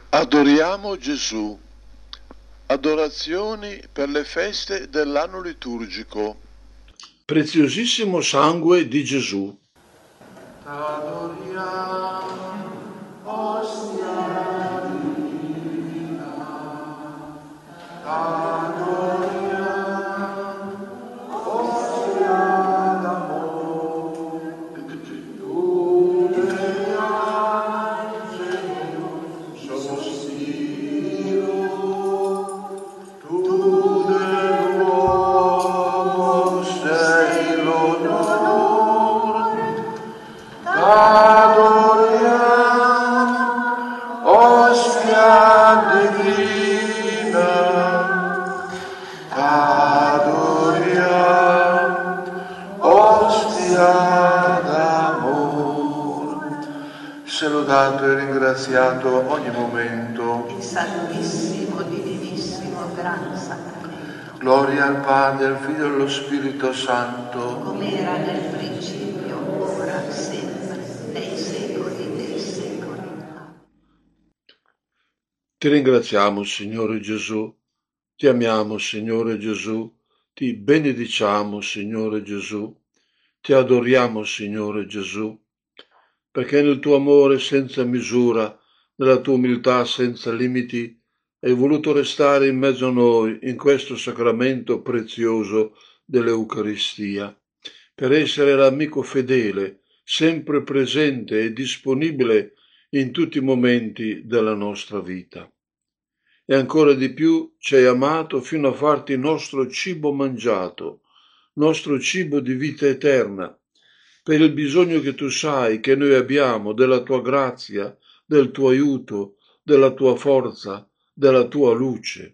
Adoriamo Gesù. Adorazioni per le feste dell'anno liturgico. Preziosissimo sangue di Gesù. T'adoriamo, ostia divina. T'adoriamo, ostia d'amore. Tu degli angeli sospiro, tu dell'uomo sei l'onore. T'adoriamo, ostia divina. T'adoriamo, ostia d'amore. Sia lodato e ringraziato ogni momento il Santissimo, Divinissimo, Gran Sacramento. Gloria al Padre, al Figlio e allo Spirito Santo. Come era nel principio, ora, sempre, nei secoli dei secoli. Ti ringraziamo, Signore Gesù. Ti amiamo, Signore Gesù. Ti benediciamo, Signore Gesù. Ti adoriamo, Signore Gesù, perché nel tuo amore senza misura, nella tua umiltà senza limiti, hai voluto restare in mezzo a noi in questo sacramento prezioso dell'Eucaristia, per essere l'amico fedele, sempre presente e disponibile in tutti i momenti della nostra vita. E ancora di più ci hai amato fino a farti nostro cibo mangiato, nostro cibo di vita eterna, per il bisogno che tu sai che noi abbiamo della tua grazia, del tuo aiuto, della tua forza, della tua luce.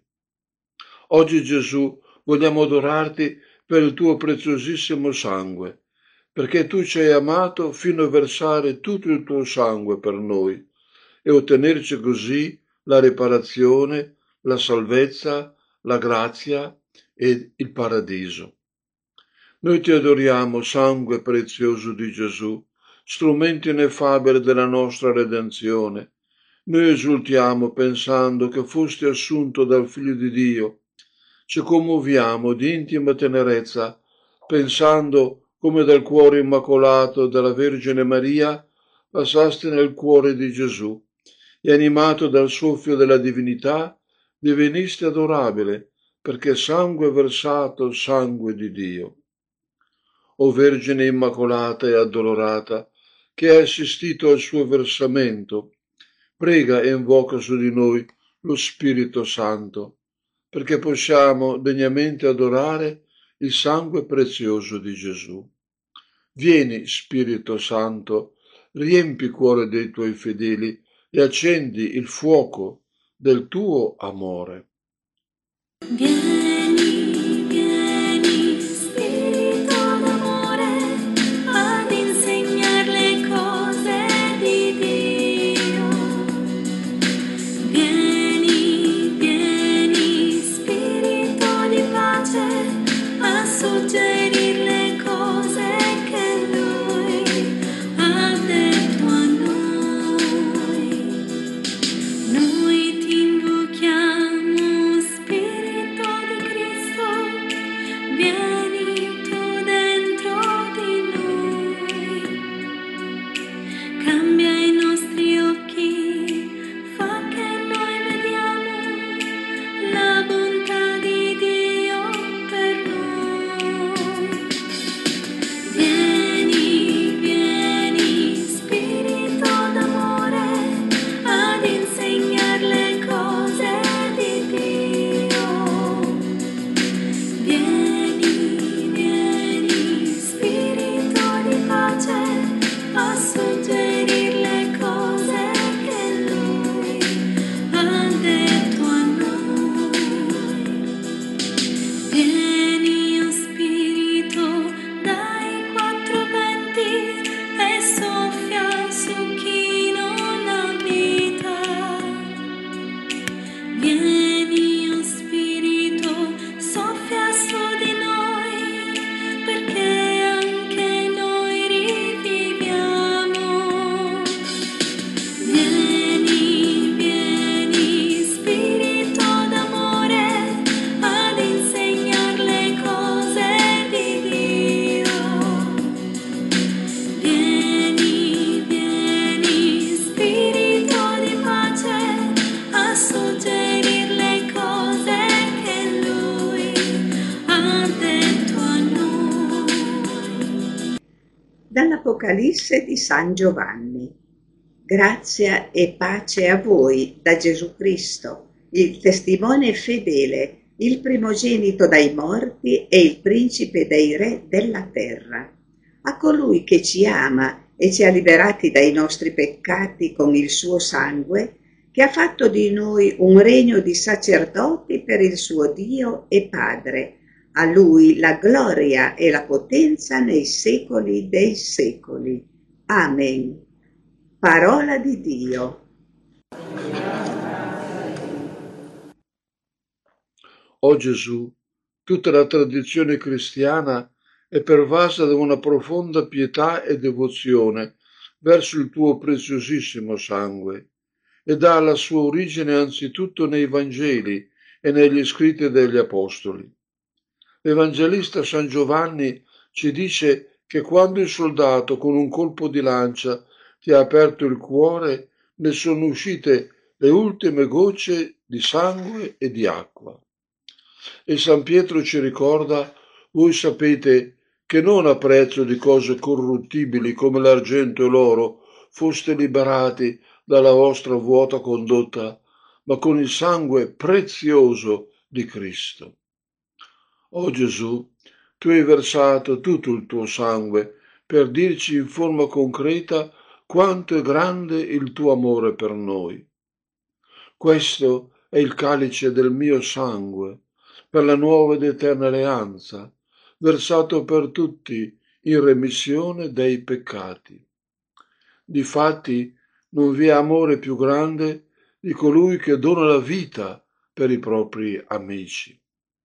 Oggi, Gesù, vogliamo adorarti per il tuo preziosissimo sangue, perché tu ci hai amato fino a versare tutto il tuo sangue per noi e ottenerci così la riparazione, la salvezza, la grazia e il paradiso. Noi ti adoriamo, sangue prezioso di Gesù, strumento ineffabile della nostra redenzione. Noi esultiamo pensando che fosti assunto dal Figlio di Dio. Ci commuoviamo di intima tenerezza, pensando come dal cuore immacolato della Vergine Maria passasti nel cuore di Gesù e animato dal soffio della divinità diveniste adorabile, perché sangue versato, sangue di Dio. O Vergine Immacolata e Addolorata, che hai assistito al suo versamento, prega e invoca su di noi lo Spirito Santo, perché possiamo degnamente adorare il sangue prezioso di Gesù. Vieni, Spirito Santo, riempi il cuore dei tuoi fedeli e accendi il fuoco del tuo amore. Vieni, vieni, Spirito d'amore, ad insegnar le cose di Dio. Vieni, vieni, Spirito di pace, a suggerir le cose che Lui ha detto a noi. Noi ti invochiamo, Spirito di dall'Apocalisse di San Giovanni. Grazia e pace a voi da Gesù Cristo, il testimone fedele, il primogenito dai morti e il principe dei re della terra. A colui che ci ama e ci ha liberati dai nostri peccati con il suo sangue, che ha fatto di noi un regno di sacerdoti per il suo Dio e Padre. A lui la gloria e la potenza nei secoli dei secoli. Amen. Parola di Dio. O Gesù, tutta la tradizione cristiana è pervasa da una profonda pietà e devozione verso il tuo preziosissimo sangue ed ha la sua origine anzitutto nei Vangeli e negli scritti degli Apostoli. L'Evangelista San Giovanni ci dice che quando il soldato con un colpo di lancia ti ha aperto il cuore, ne sono uscite le ultime gocce di sangue e di acqua. E San Pietro ci ricorda: voi sapete che non a prezzo di cose corruttibili come l'argento e l'oro foste liberati dalla vostra vuota condotta, ma con il sangue prezioso di Cristo. O Gesù, tu hai versato tutto il tuo sangue per dirci in forma concreta quanto è grande il tuo amore per noi. Questo è il calice del mio sangue, per la nuova ed eterna alleanza, versato per tutti in remissione dei peccati. Difatti, non vi è amore più grande di colui che dona la vita per i propri amici.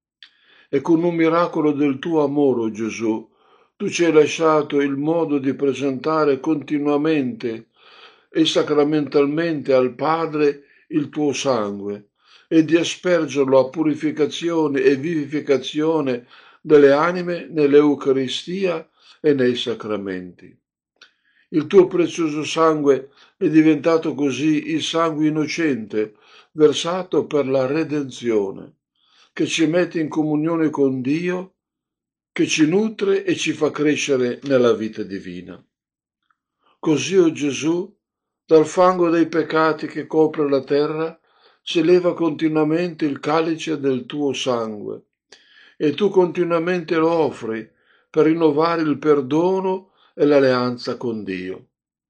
E con un miracolo del tuo amore, o Gesù, tu ci hai lasciato il modo di presentare continuamente e sacramentalmente al Padre il tuo sangue e di aspergerlo a purificazione e vivificazione delle anime nell'Eucaristia e nei sacramenti. Il tuo prezioso sangue è diventato così il sangue innocente versato per la redenzione, che ci mette in comunione con Dio, che ci nutre e ci fa crescere nella vita divina. Così, o Gesù, dal fango dei peccati che copre la terra, si leva continuamente il calice del tuo sangue, e tu continuamente lo offri per rinnovare il perdono e l'alleanza con Dio.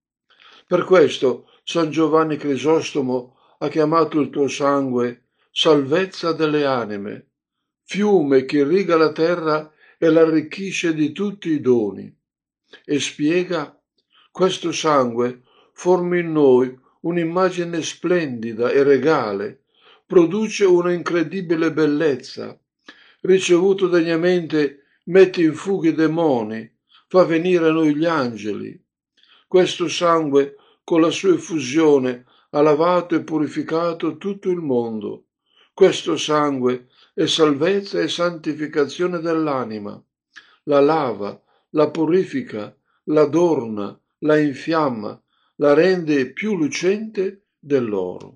Per questo San Giovanni Crisostomo ha chiamato il tuo sangue salvezza delle anime, fiume che irriga la terra e l'arricchisce di tutti i doni, e spiega: questo sangue forma in noi un'immagine splendida e regale, produce una incredibile bellezza, ricevuto degnamente mette in fuga i demoni, fa venire a noi gli angeli. Questo sangue, con la sua effusione, ha lavato e purificato tutto il mondo. Questo sangue è salvezza e santificazione dell'anima. La lava, la purifica, la adorna, la infiamma, la rende più lucente dell'oro.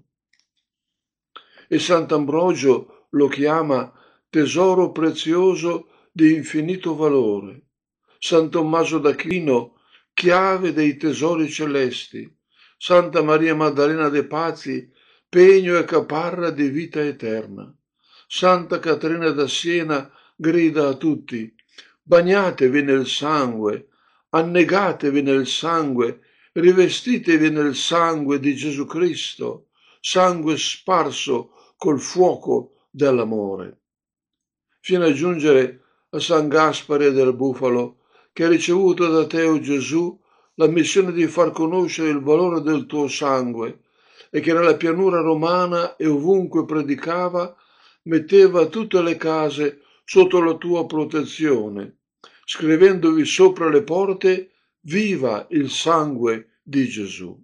E Sant'Ambrogio lo chiama tesoro prezioso di infinito valore. San Tommaso d'Aquino, chiave dei tesori celesti. Santa Maria Maddalena de' Pazzi, pegno e caparra di vita eterna. Santa Caterina da Siena grida a tutti: bagnatevi nel sangue, annegatevi nel sangue, rivestitevi nel sangue di Gesù Cristo, sangue sparso col fuoco dell'amore. Fino a giungere a San Gaspare del Bufalo, che ha ricevuto da te, o Gesù, la missione di far conoscere il valore del tuo sangue e che nella pianura romana e ovunque predicava, metteva tutte le case sotto la tua protezione, scrivendovi sopra le porte: viva il sangue di Gesù.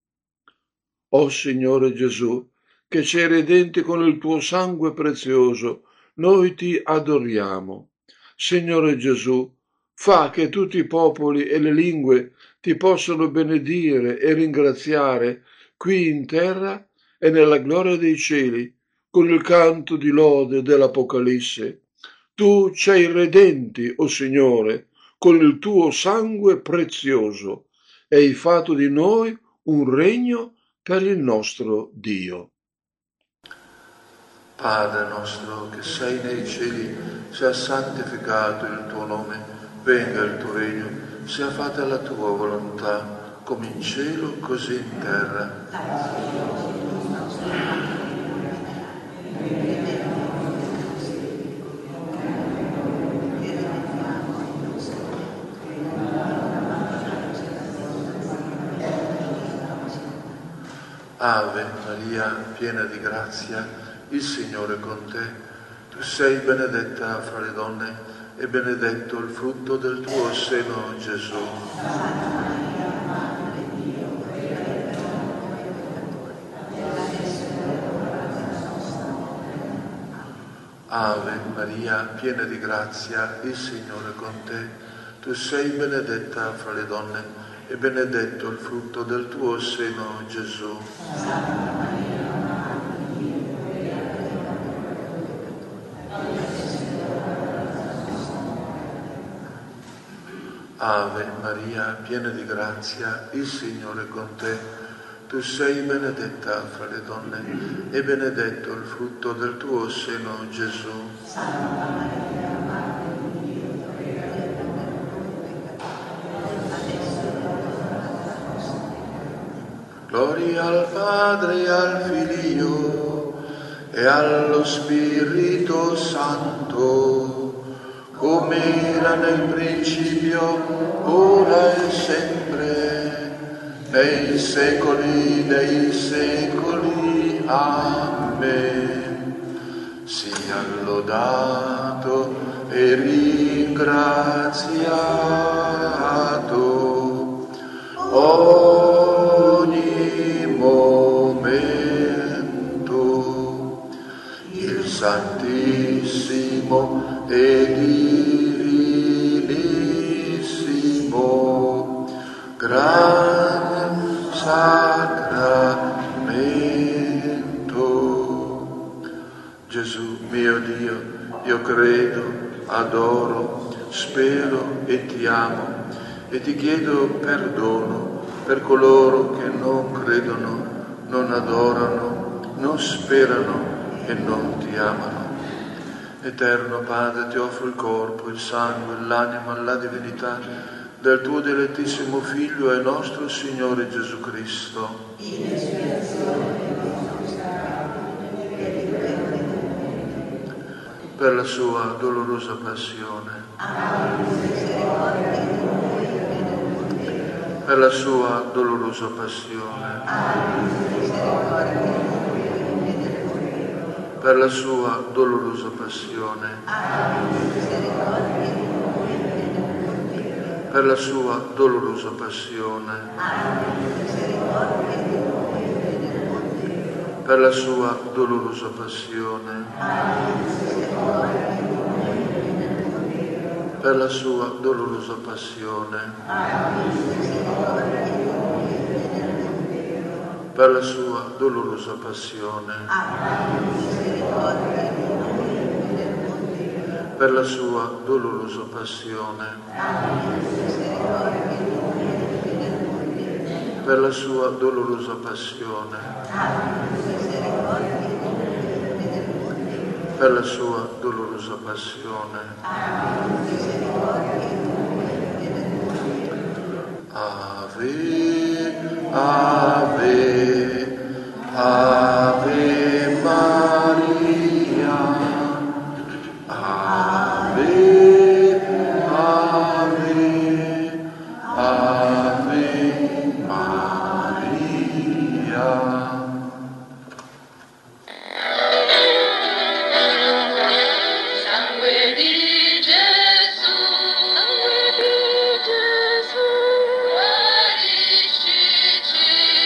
O Signore Gesù, che ci hai redenti con il tuo sangue prezioso, noi ti adoriamo. Signore Gesù, fa che tutti i popoli e le lingue ti possano benedire e ringraziare qui in terra e nella gloria dei cieli, con il canto di lode dell'Apocalisse. Tu ci hai redenti, o Signore, con il tuo sangue prezioso e hai fatto di noi un regno per il nostro Dio. Padre nostro che sei nei cieli, sia santificato il tuo nome, venga il tuo regno, sia fatta la tua volontà, come in cielo così in terra. Ave Maria, piena di grazia, il Signore è con te. Tu sei benedetta fra le donne e benedetto il frutto del tuo seno, Gesù. Ave Maria, piena di grazia, il Signore è con te. Tu sei benedetta fra le donne e benedetto il frutto del tuo seno, Gesù. Ave Maria, piena di grazia, il Signore è con te. Tu sei benedetta fra le donne e benedetto il frutto del tuo seno, Gesù. Gloria al Padre e al Figlio e allo Spirito Santo, come era nel principio, ora e sempre, nei secoli dei secoli. Amen. Sia lodato e ringraziato ogni momento il Santissimo e Divinissimo Gran Sacramento. Gesù mio Dio, io credo, adoro, spero e ti amo e ti chiedo perdono per coloro che non credono, non adorano, non sperano e non ti amano. Eterno Padre, ti offro il corpo, il sangue, l'anima, la divinità del tuo dilettissimo Figlio e nostro Signore Gesù Cristo. Per la sua dolorosa passione, per la sua dolorosa passione, per la sua dolorosa passione, per la sua dolorosa passione, per la sua dolorosa passione, per la sua dolorosa passione, per la sua dolorosa passione, per la sua dolorosa passione, per la sua dolorosa passione, per la sua dolorosa passione. Ave, Ave, Ave Maria, Ave, Ave, Ave Maria. Sangue di Gesù, guariscici.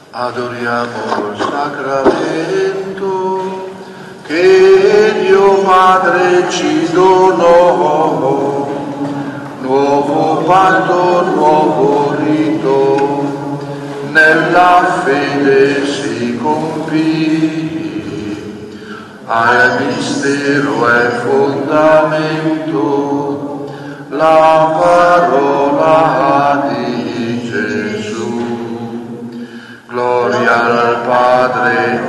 Adoriamo il sacramento che Dio Padre ci donò, nuovo patto, nuovo rito, nella fede si compì, al mistero è fondamento, la parola di Gesù. Gloria al Padre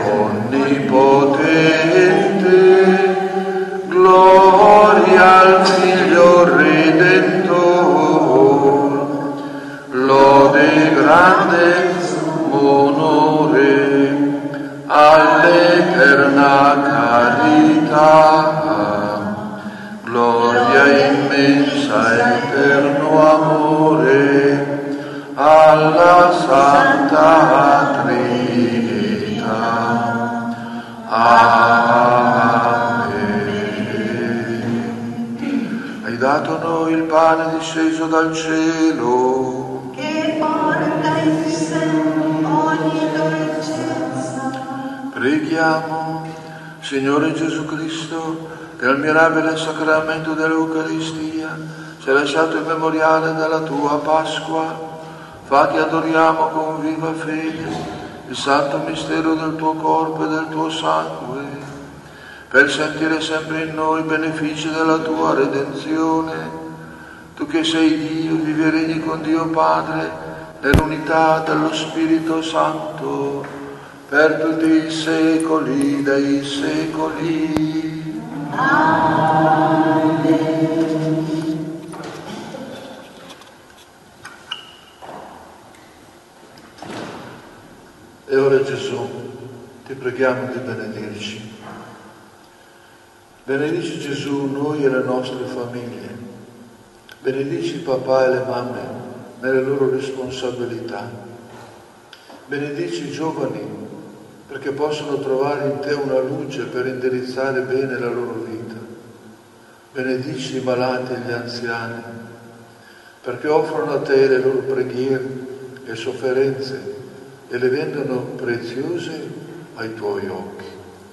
onnipotente, gloria al Figlio Redentor, lode grande onore all'eterna carità, gloria immensa eterno amore alla Santa Trinità. Amen. Hai dato a noi il pane disceso dal cielo, che porta in sé ogni dolcezza. preghiamo. Signore Gesù Cristo, che al mirabile sacramento dell'Eucaristia ci hai lasciato il memoriale della tua Pasqua, fa che adoriamo con viva fede il santo mistero del tuo corpo e del tuo sangue, per sentire sempre in noi i benefici della tua redenzione. Tu che sei Dio, vivi e regni con Dio Padre, nell'unità dello Spirito Santo, per tutti i secoli dei secoli. Amen. E ora Gesù, ti preghiamo di benedirci. Benedici Gesù noi e le nostre famiglie. Benedici il papà e le mamme nelle loro responsabilità. Benedici i giovani perché possono trovare in te una luce per indirizzare bene la loro vita. Benedici i malati e gli anziani perché offrono a te le loro preghiere e sofferenze e le rendono preziose ai tuoi occhi.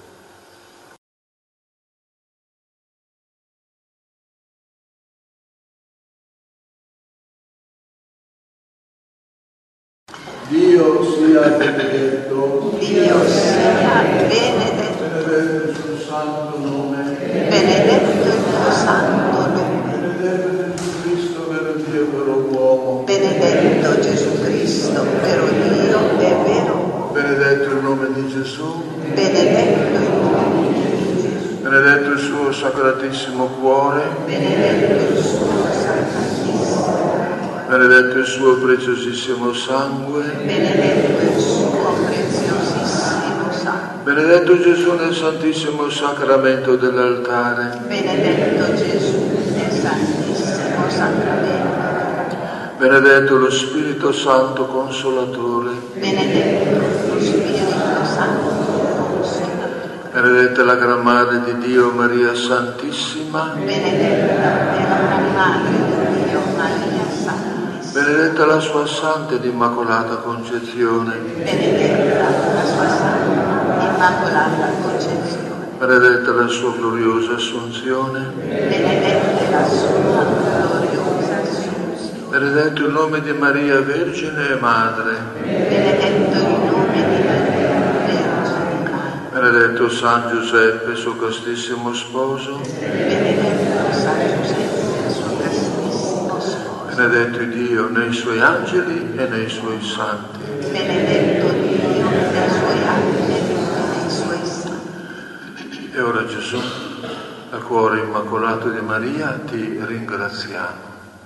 Dio sia benedetto. Dio sia benedetto. Benedetto il suo santo nome. Benedetto il tuo santo nome. Benedetto Gesù Cristo, vero Dio, vero uomo. Benedetto Gesù Cristo, vero Dio e vero uomo. Benedetto il nome di Gesù. Benedetto il nome di Gesù. Benedetto il suo sacratissimo cuore. Benedetto il suo sacratissimo cuore. Benedetto il suo preziosissimo sangue. Benedetto il suo preziosissimo sangue. Benedetto Gesù nel santissimo sacramento dell'altare. Benedetto Gesù nel santissimo sacramento. Benedetto lo Spirito Santo Consolatore. Benedetto lo Spirito Santo Consolatore. Benedetta la Gran Madre di Dio Maria Santissima. Benedetta è la Gran Madre di Dio Maria Santissima. Benedetta la sua Santa ed Immacolata Concezione. Benedetta la sua Santa Immacolata Concezione. Benedetta la sua gloriosa Assunzione. Benedetta la sua gloriosa Assunzione. Benedetto il nome di Maria Vergine e Madre. Benedetto il nome di Maria Vergine e Madre. Benedetto San Giuseppe, suo castissimo sposo. Benedetto San Giuseppe, suo castissimo sposo. Benedetto Dio nei suoi angeli e nei suoi santi. Benedetto Dio nei suoi angeli e nei suoi santi. E ora Gesù, al cuore immacolato di Maria, ti ringraziamo.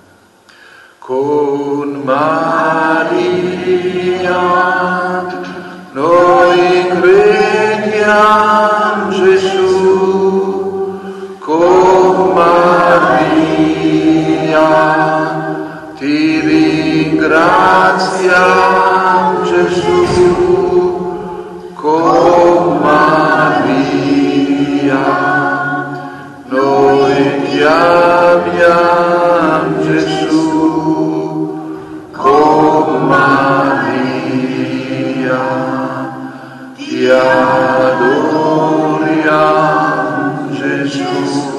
Con Maria noi crediamo Gesù, con Maria ti ringraziamo Gesù, con Maria noi chiamiamo Gesù, con Maria ti adoriamo Gesù.